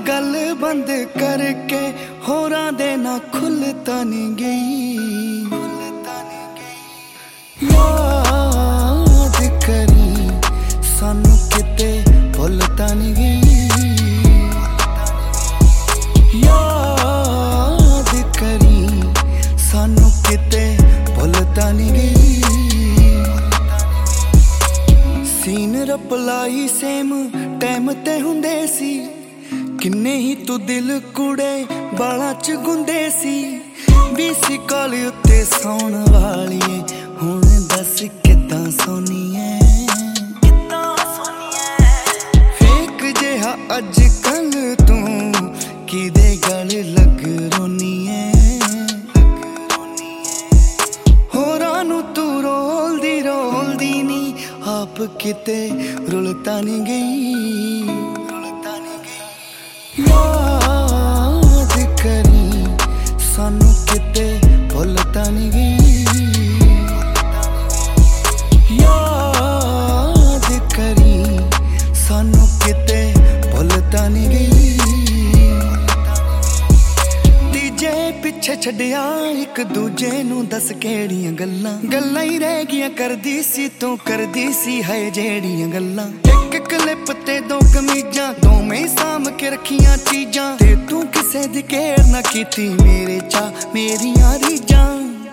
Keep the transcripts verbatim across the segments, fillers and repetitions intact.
गल बंद करके होरां दे ना खुलता नहीं गई। याद करी सानू किते भुलता नहीं गई। याद करी सानू किते भुलता नहीं गई। सीन रपलाई सेम टाइम ते हुंदे सी, किन्ने ही तू दिल कुड़े बालां च गुंदे सी। बीसी कॉल उत्ते सौण वालीए हुण दस किद्दां सोनीए। फेक जिहा अज कल तू किदे गल लग रोनीए। होरां नू तू रोलदी रोलदी नी आप किते रुलता नहीं गई। याद करी सानू किते भुलता नहीं गई। याद करी सानू किते भुलता नहीं गई। तीजे पिछे छड्डिया एक दूजे नू दस केड़ियां गल्लां गल्लां ही रह गियां करदी सी तू करदी सी है जेड़ियां गल्लां। एक क्लिप ते दो कमीजां दोवें साम के रखियां चीजां ते तू किसे दी केयर ना कीती मेरे चा मेरियां रीजां।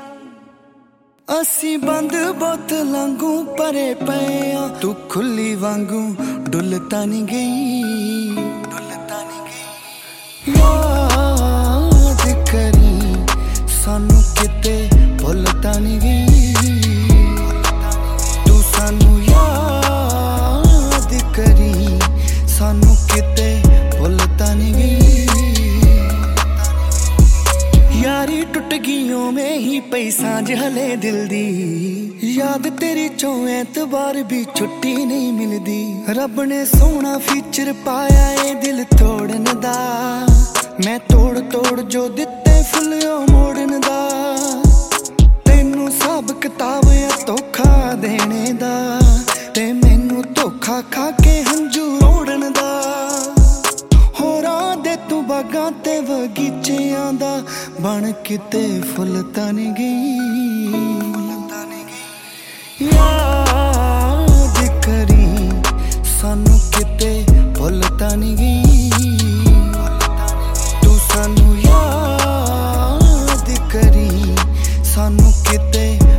असी बंद बोतलांगू परे पे आ तू खुली वांगू डुलता नहीं गई। डुलता नहीं गई। याद करी सानू किते भुलता नहीं गई। तू सानू याद करी सानू किते भुलता नहीं गई। यारी टुट गईयों में ही पई सांझ हले दिल दी। याद तेरी चों एतबार भी छुट्टी नहीं मिलदी। रब ने सोना फीचर पाया ए दिल तोड़न दा। मैं तोड़ तोड़ जो दिते फुल्लियो मोड़न दा। तेनू सब किताब या धोखा देने दा ते मैनू धोखा खा के हंजू रोड़न दा। होरां दे तू बागां ते बगीचियां दा बन किते फुलता नहीं गई। याद करी सानू किते भुलता नहीं गई। तू सानू याद करी सानू किते